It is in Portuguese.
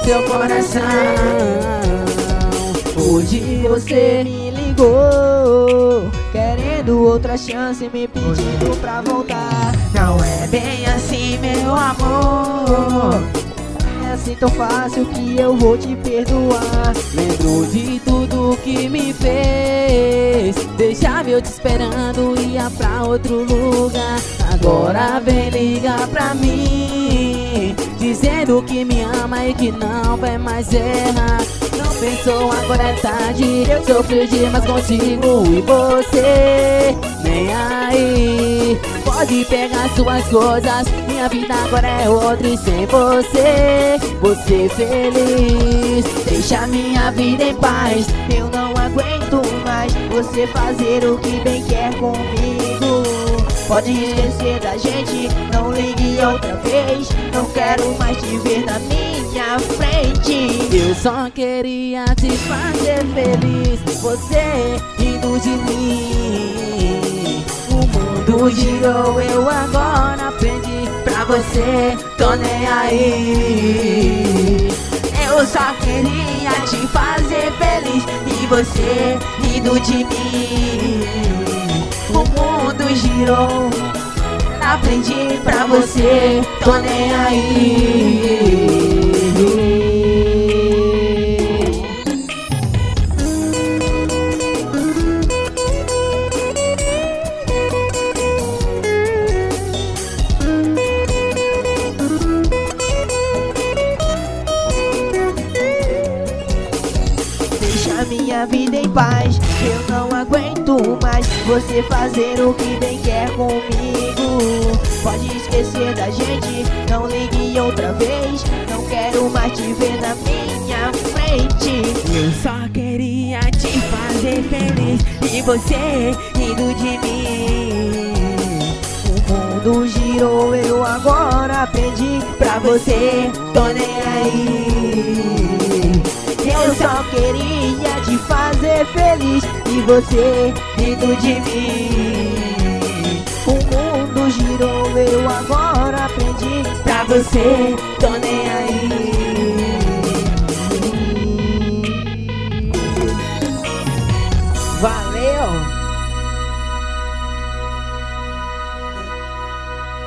seu coração. Hoje você me ligou, querendo outra chance, me pedindo pra voltar. Não é bem assim, meu amor, é assim tão fácil que eu vou te perdoar. Lembro de tudo que me fez, deixava eu te esperando, ia pra outro lugar. Agora vem ligar pra mim, dizendo que me ama e que não vai mais errar. Não pensou, agora é tarde, sofri demais contigo e você nem aí. Pode pegar suas coisas, minha vida agora é outra e sem você, você feliz. Deixa minha vida em paz, eu não aguento mais você fazer o que bem quer comigo. Pode esquecer da gente, não ligue outra vez, não quero mais te ver na minha frente. Eu só queria te fazer feliz, você rindo de mim. O mundo girou, eu agora aprendi pra você, tô nem aí. Eu só queria te fazer feliz e você rindo de mim. O mundo girou, aprendi pra você, tô nem aí. Deixa minha vida em paz, eu não aguento mais você fazer o que bem quer comigo. Pode esquecer da gente, não ligue outra vez, não quero mais te ver na minha frente. Eu só queria te fazer feliz e você rindo de mim. O mundo girou, eu agora aprendi pra você, tô nem aí. Eu só queria te fazer feliz e você rindo de mim. O mundo girou, eu agora aprendi pra você, tô